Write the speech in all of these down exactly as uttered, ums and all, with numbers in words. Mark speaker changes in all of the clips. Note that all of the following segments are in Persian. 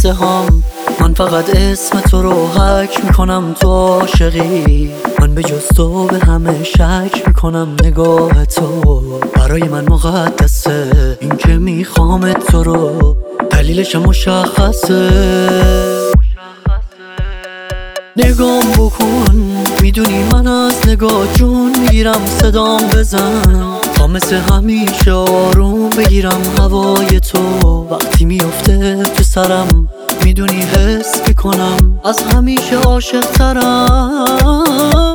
Speaker 1: قصه هام. من فقط اسم تو رو حک میکنم، تو عاشقی. من به جز تو به همه شک میکنم، نگاه تو برای من مقدسه. این که میخوام تو رو دلیلش مشخصه. نگام بکن، میدونی من از نگاه جون میگیرم. صدام بزن تا مثل همیشه آروم بگیرم هوای تو. وقتی میفته تو سرم میدونی حس میکنم از همیشه عاشق ترم.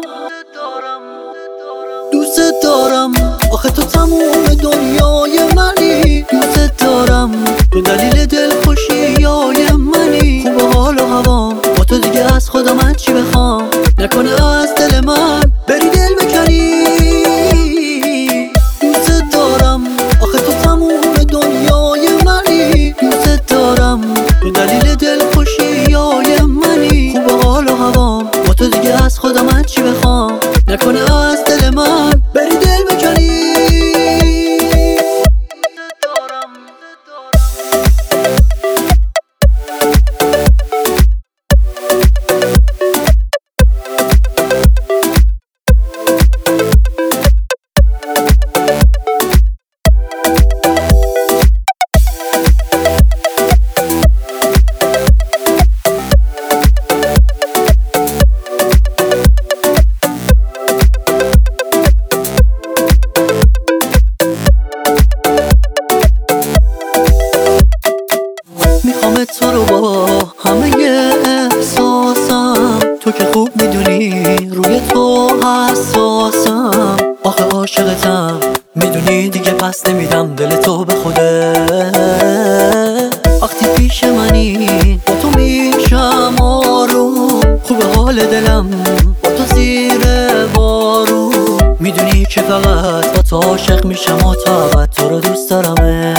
Speaker 1: دوست دارم آخه تو تموم دنیای منی. دوست دارم تو دلیل دلخوشیای منی. خوب حال و هوام با تو دیگه، از خدا من چی بخوام؟ نکنه از دل من بری دل بکنی. دوست دارم آخه تو تموم دنیای منی. دوست دارم تو دلیل دلخوشیای منی. خوب حال و هوام با تو دیگه، از خدا من چی بخوام؟ نکنه از دل من بری دل بکنی. میخوام تو رو با همه احساسم. تو که خوب میدونی روی تو حساسم. آخه عاشقتم میدونی دیگه پس نمیدم دل تو به خوده. وقتی پیش منی با تو میشم آروم. خوب حال دلم با تو زیر بارون. میدونی که فقط با تو عاشق میشم و تا ابد تو رو دوست دارمه.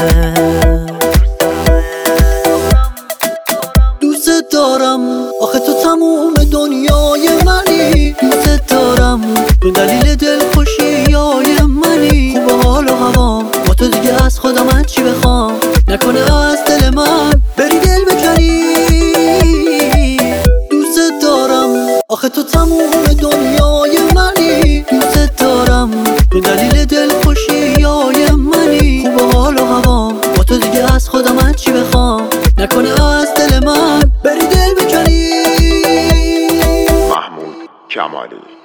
Speaker 1: دوست دارم آخه تو تموم دنیای منی. دوست دارم تو دلیل دلخوشیای منی. خوب حال و هوام با تو دیگه، از خدا من چی بخوام؟ نکنه از دل من بری دل بکنی. دوست دارم آخه تو تموم دنیای منی. دوست دارم تو دلیل دلخوشیای منی. خوب حال و هوام با تو دیگه، از خدا من چی بخوام؟ نکنه از دل من بری دل بکنی.
Speaker 2: محمود کمالی.